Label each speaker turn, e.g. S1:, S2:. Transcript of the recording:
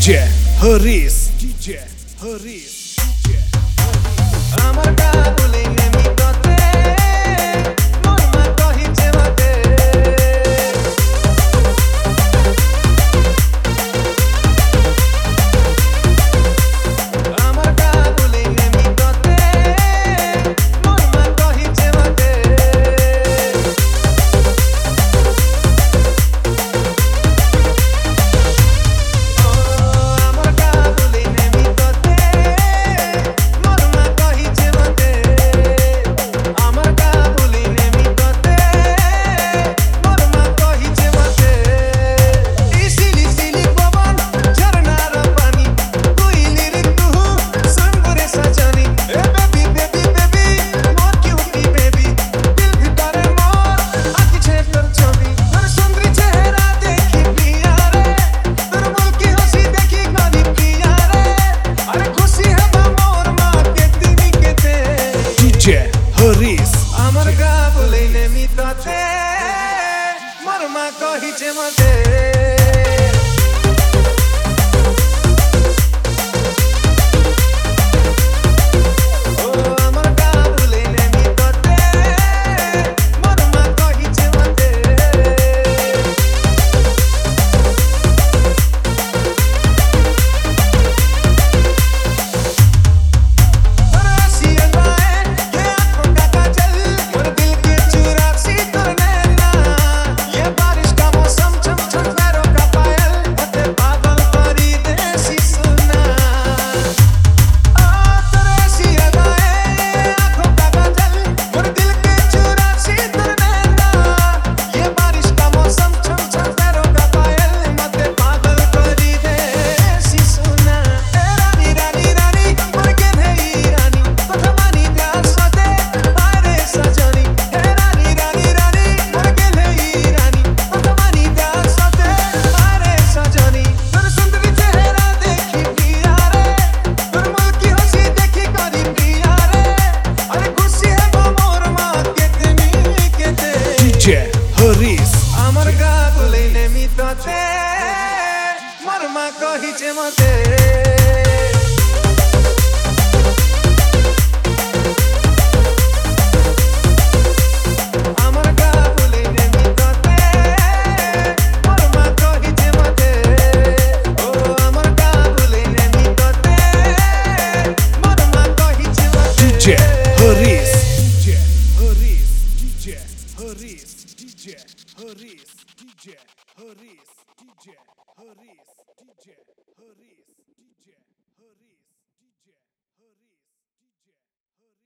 S1: DJ Haris, DJ Haris, DJ Haris.
S2: Amar ka bhulenge mi tote, mon ma kahiche mate. Amar ka bhulenge mi tote, mon ma kahiche mate.
S1: DJ Haris.
S2: Amar ka bhulenge mi tote, mon ma kahiche mate.
S1: DJ Haris.
S2: Amar ka bhulenge mi tote, mon ma kahiche mate.
S1: DJ Haris, DJ Haris, DJ Haris, DJ Haris, DJ Haris, DJ Haris, DJ